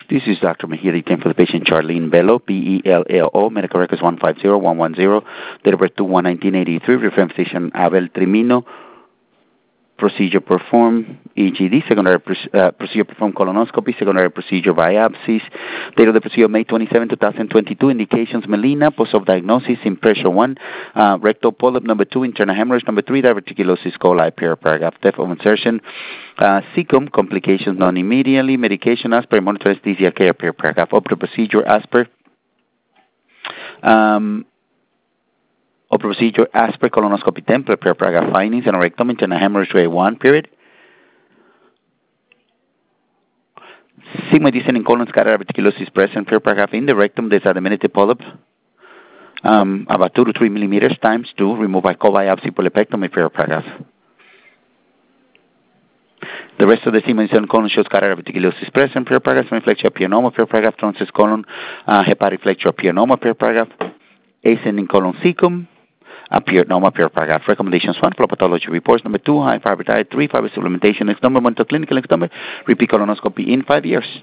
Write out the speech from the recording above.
This is Dr. Mahiri, claim for the patient Charlene Bello, B-E-L-L-O, medical records 150110, date of birth 2/1/1983, reference physician Abel Trimino, procedure performed EGD, secondary procedure performed colonoscopy, secondary procedure biopsies, date of the procedure May 27, 2022, indications melena, post-op diagnosis, impression 1, rectal polyp number 2, internal hemorrhage number 3, diverticulosis coli, paragraph, depth of insertion, cecum, complications known immediately, medication as per, monitor anesthesia care, paragraph, up to procedure as per, procedure as per colonoscopy template, paragraph findings, and rectum internal hemorrhage grade 1, period. Sigmoid descending colon scatter diverticulosis present, paragraph, in the rectum, there's a diminutive polyp, about 2 to 3 millimeters times 2, removed by co-biopsy polypectomy, paragraph. The rest of the sigmoid descending colon shows scatter diverticulosis present, paragraph, flexure pionoma, paragraph, transverse colon, hepatic flexure pionoma, paragraph, ascending colon cecum, pionoma, paragraph. Recommendations 1, flow pathology reports. Number 2, high fiber diet. 3, fiber supplementation. Next number, monitor clinical. Next number, repeat colonoscopy in 5 years.